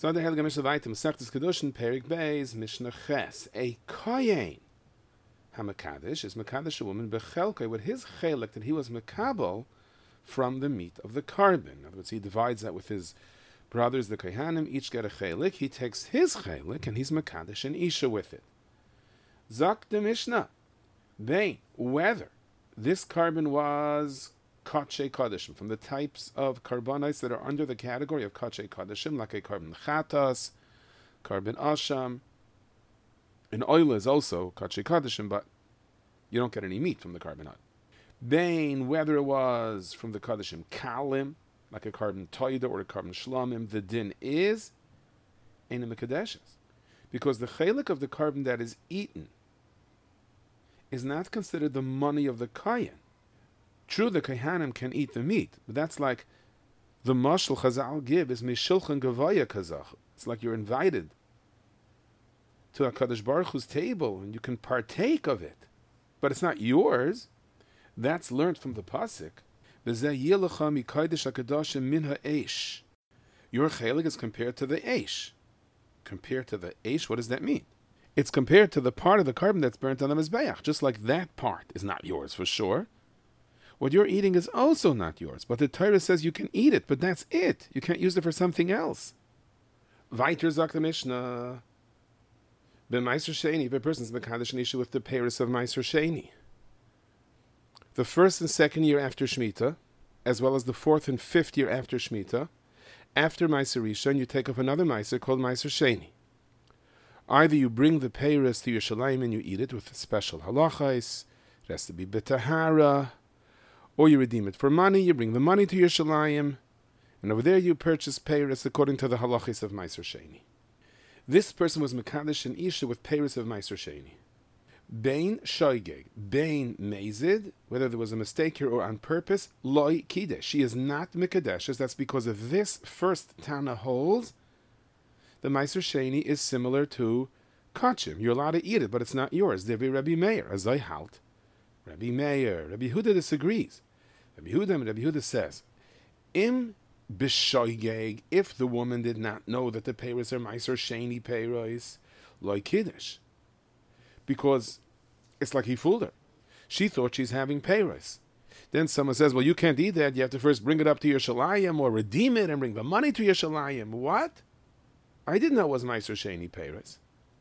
So the Heilige Mishnah Vayta, Masechtas Kedushin, Perik Beis, Mishnah Ches. A Kohen HaMekadesh is Mekadesh a woman, Bechelkai, with his chelik that he was Mekabel from the meat of the carbon. In other words, he divides that with his brothers, the Kohanim, each get a chelik. He takes his chelik and he's Mekadesh and Isha with it. Zak the Mishnah, Bein, whether this carbon was Kachei Kodeshim, from the types of carbonites that are under the category of Kachei Kodeshim, like a carbon Chatas, carbon Asham. An oil is also Kachei Kodeshim, but you don't get any meat from the carbonite. Bain, whether it was from the Kodeshim Kalim, like a carbon Toida or a carbon Shlamim, the din is Ein Mekadeshes. Because the chelik of the carbon that is eaten is not considered the money of the Kayan. True, the Kohanim can eat the meat, but that's like the mashal Chazal give is Mishilchan Gavaya Kazach. It's like you're invited to HaKadosh Baruch Hu's table and you can partake of it, but it's not yours. That's learned from the pasuk. Your chelik is compared to the eish. Compared to the eish, what does that mean? It's compared to the part of the carbon that's burnt on the mizbeach, just like that part is not yours for sure. What you're eating is also not yours, but the Torah says you can eat it, but that's it. You can't use it for something else. Weiter sagt the Mishnah, B'Meiser Sheni, if a person's Mekadesh an issue with the Paris of Meiser Sheni, the first and second year after Shemitah, as well as the fourth and fifth year after Shemitah, after Meiser Rishon, you take up another Meiser called Meiser Sheni. Either you bring the Paris to Yerushalayim and you eat it with a special halachais, it has to be betahara, or you redeem it for money, you bring the money to Yerushalayim, and over there you purchase Paris according to the halachis of Meiser Sheni. This person was Mekadesh and Isha with Paris of Meiser Sheni. Bain shoygeg, bain mezid, whether there was a mistake here or on purpose, loy kidesh. She is not Mekadeshes. That's because of this first Tana holds. The Meiser Sheni is similar to Kachim. You're allowed to eat it, but it's not yours. There be Rabbi Meir, as I halt. Rabbi Meir, Rabbi Huda disagrees. Rabbi Huda says, Im b'shoygeg, if the woman did not know that the Paris are Meiser Sheni Paris, loy kiddush. Because it's like he fooled her. She thought she's having Paris. Then someone says, well, you can't eat that. You have to first bring it up to Yerushalayim or redeem it and bring the money to Yerushalayim. What? I didn't know it was Meiser Sheni Paris.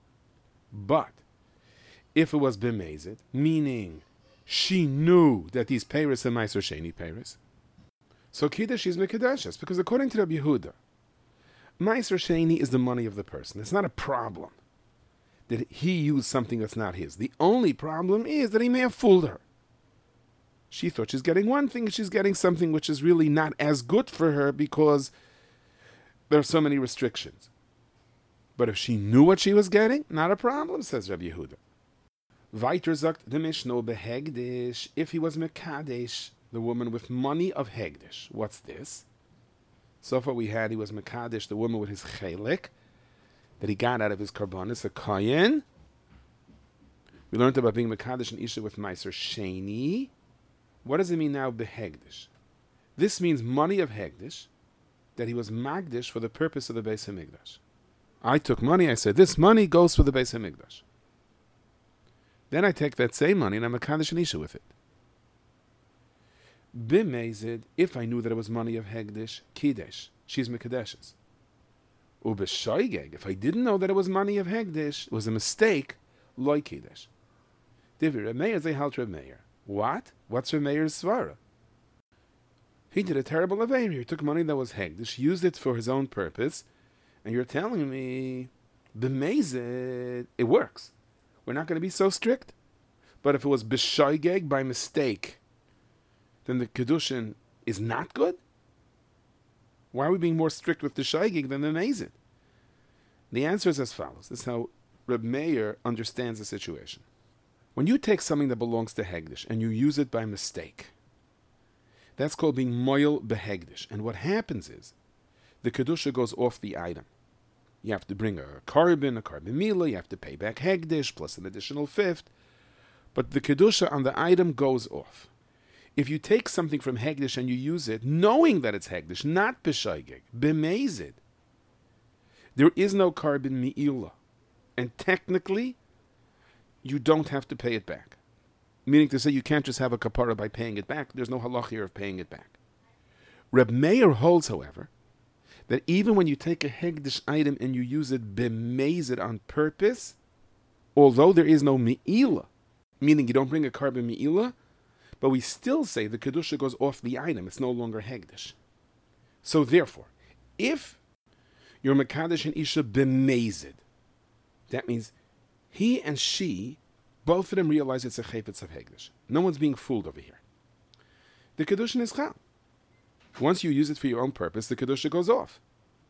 But if it was b'mezid, meaning she knew that these Paris are Meiser Sheni Paris, so Kiddush is Mekadeshes, because according to Rabbi Yehuda, Meiser Sheni is the money of the person. It's not a problem that he used something that's not his. The only problem is that he may have fooled her. She thought she's getting one thing, and she's getting something which is really not as good for her because there are so many restrictions. But if she knew what she was getting, not a problem, says Rabbi Yehuda. Weiter sagt the Mishnah behegdish, if he was mekadesh, the woman with money of hegdish. What's this? So far we had he was mekadesh, the woman with his chelik that he got out of his karbonis, a kohen. We learned about being mekadesh and isha with meiser sheni. What does it mean now behegdish? This means money of hegdish, that he was magdish for the purpose of the Beis Hamikdash. I took money, I said, this money goes for the Beis Hamikdash. Then I take that same money and I'm mekadesh and isha with it. B'mezid, if I knew that it was money of hegdish, kidesh, she's mekadeshes. Ubeshoygeg, if I didn't know that it was money of hegdish, it was a mistake, loy kidesh. Divi Remeir they halt Remeir. What? What's Remeir's svara? He did a terrible aveir. He took money that was hegdish, used it for his own purpose, and you're telling me, b'mezid, it works. We're not going to be so strict. But if it was b'shoygeg by mistake, then the kedushin is not good? Why are we being more strict with the shaygig than the mezid? The answer is as follows. This is how Reb Meir understands the situation. When you take something that belongs to hegdish and you use it by mistake, that's called being moil behegdish. And what happens is, the kedusha goes off the item. You have to bring a carbon mila, you have to pay back hegdish plus an additional fifth. But the kedusha on the item goes off. If you take something from hegdish and you use it, knowing that it's hegdish, not b'shoygeg, b'mezid, There is no carbon mi'ila. And technically, you don't have to pay it back. Meaning to say you can't just have a kapara by paying it back. There's no halach here of paying it back. Reb Meir holds, however, that even when you take a hegdish item and you use it b'mezid on purpose, although there is no mi'ila, meaning you don't bring a carbon mi'ila, but we still say the kedusha goes off the item. It's no longer hegdish. So therefore, if you're mekadesh and isha b'mezid, that means he and she, both of them realize it's a chayfetz of hegdish. No one's being fooled over here. The kedusha is chal. Once you use it for your own purpose, the kedusha goes off.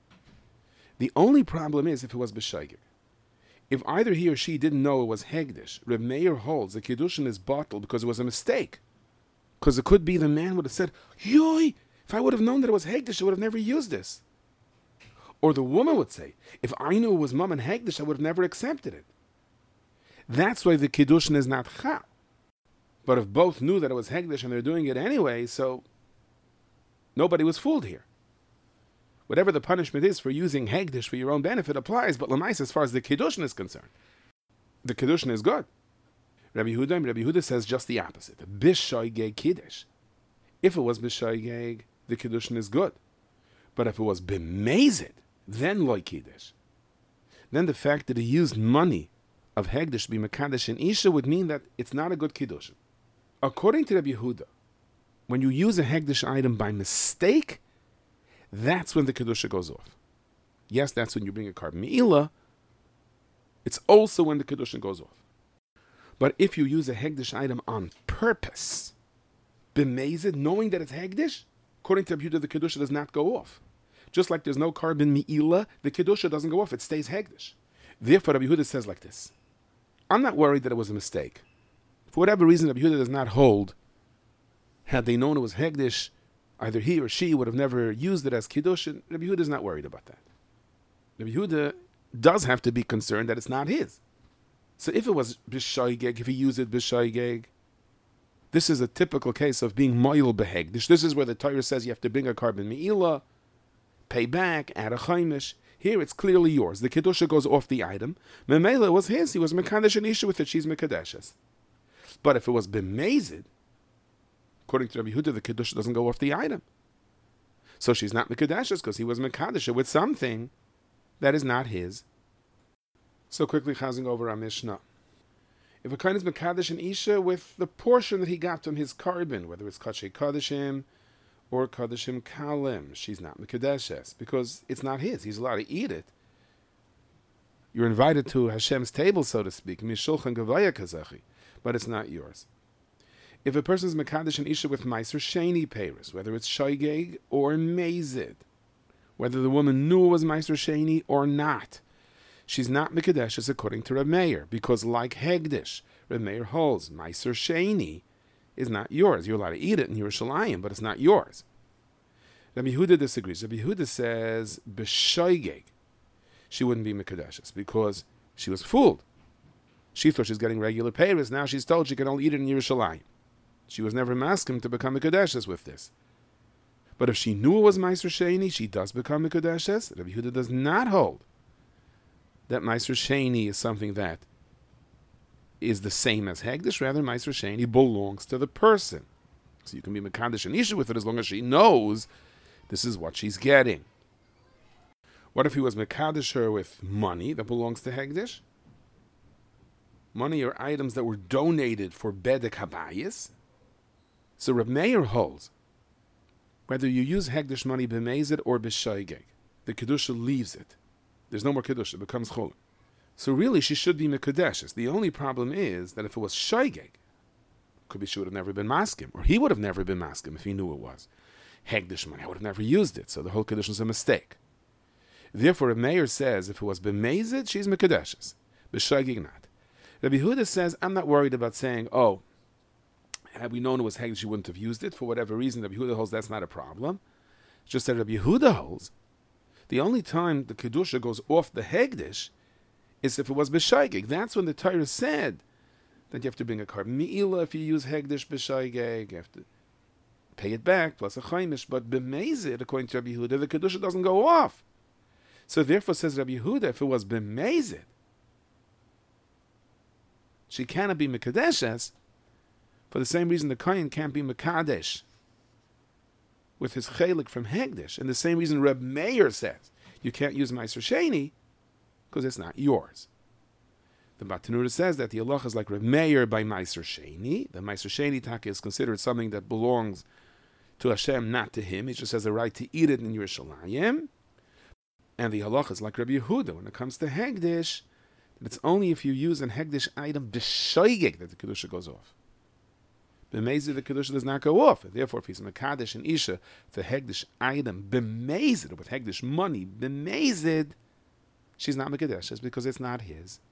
The only problem is if it was b'shaygir. If either he or she didn't know it was hegdish, Reb Meir holds the kedushin is bottled because it was a mistake. Because it could be the man would have said, "Yoy, if I would have known that it was hegdish, I would have never used this." Or the woman would say, "If I knew it was mum and hegdish, I would have never accepted it." That's why the kedushin is not chal. But if both knew that it was hegdish and they're doing it anyway, so nobody was fooled here. Whatever the punishment is for using hegdish for your own benefit applies, but lamais, as far as the kedushin is concerned, the kedushin is good. Rabbi Yehuda says just the opposite. B'shoygeg kiddush. If it was b'shoygeg, the kedushin is good. But if it was b'mezid, then loy kiddush. Then the fact that he used money of hegdish to be mekadesh and isha would mean that it's not a good kedushin. According to Rabbi Yehuda, when you use a hegdish item by mistake, that's when the kedusha goes off. Yes, that's when you bring a carbon mi'ila. It's also when the kedusha goes off. But if you use a hegdish item on purpose, b'mezid, knowing that it's hegdish, according to Rabbi Yehuda, the kedusha does not go off. Just like there's no carbon mi'ila, the kedusha doesn't go off, it stays hegdish. Therefore, Rabbi Yehuda says like this: I'm not worried that it was a mistake. For whatever reason, Rabbi Yehuda does not hold, had they known it was hegdish, either he or she would have never used it as kiddushin. Rabbi Yehuda is not worried about that. Rabbi Yehuda does have to be concerned that it's not his. So if it was b'shoygeg, if he used it b'shoygeg, this is a typical case of being moil behegdish. This is where the Torah says you have to bring a carbon mi'ila, pay back, add a chaimish. Here it's clearly yours. The kedusha goes off the item. Memela was his. He was mekadesh and isha with it. She's mekadeshes. But if it was b'mezid, according to Rabbi Yehuda, the kedusha doesn't go off the item. So she's not mekadeshes because he was mekadesha with something that is not his. So quickly chazing over our Mishnah. If a kohen is mekadesh and isha with the portion that he got from his carbon, whether it's kachei kadeshim or kadeshim kalim, she's not mekadeshes because it's not his. He's allowed to eat it. You're invited to Hashem's table, so to speak, mishulchan gavaya kazachi, but it's not yours. If a person is mekadesh and isha with meiser sheni peiros, whether it's shoygeg or mezid, whether the woman knew it was meiser sheni or not, she's not mekadeshes according to Reb Meir, because like hegdish, Reb Meir holds meiser sheni is not yours. You're allowed to eat it in Yerushalayim, but it's not yours. Rabbi Yehuda disagrees. Rabbi Yehuda says b'shoygeg, she wouldn't be mekadeshes because she was fooled. She thought she's getting regular peiros. Now she's told she can only eat it in Yerushalayim. She was never masking to become a Kadeshes with this. But if she knew it was Meiser Sheni, she does become a Kadeshes. Rabbi Yehuda does not hold that Meiser Sheni is something that is the same as Hegdish. Rather, Meiser Sheni belongs to the person. So you can be Mekadesh and Isha with it as long as she knows this is what she's getting. What if he was Mekadesh her with money that belongs to Hegdish? Money or items that were donated for Bedek Habayis. So Reb Meir holds, whether you use Hegdish money b'mezid or b'shoygeg, the Kedusha leaves it. There's no more Kedusha, it becomes Cholim. So really she should be Mekadeshes. The only problem is that if it was shoygeg, could be she would have never been maskim, or he would have never been maskim if he knew it was Hegdish money. I would have never used it, so the whole Kedusha is a mistake. Therefore Reb Meir says if it was b'mezid, she's Mekadeshes, b'shoygeg not. Rabbi Yehuda says, I'm not worried about saying, oh, had we known it was Hegdish, you wouldn't have used it. For whatever reason, Rabbi Yehuda holds that's not a problem. It's just that Rabbi Yehuda holds, the only time the Kedusha goes off the Hegdish is if it was B'shoygeg. That's when the Torah said that you have to bring a carbon mi'ila if you use Hegdish B'shoygeg. You have to pay it back, plus a chaimish. But b'mezid, according to Rabbi Yehuda, the Kedusha doesn't go off. So therefore, says Rabbi Yehuda, if it was b'mezid, she cannot be mekadeshes. For the same reason, the kohen can't be mekadesh with his chelik from hegdish, and the same reason Reb Meir says you can't use Meiser Sheni because it's not yours. The Batanura says that the halacha is like Reb Meir by Meiser Sheni. The Meiser Sheni taka is considered something that belongs to Hashem, not to him. He just has the right to eat it in Yerushalayim. And the halacha is like Rabbi Yehuda when it comes to hegdish, that it's only if you use an hegdish item b'shoigeg that the kedusha goes off. B'mezid, the kedusha does not go off. Therefore, if he's mekadesh and isha, the hegdish item b'mezid, with hegdish money b'mezid, she's not mekadeshes because it's not his.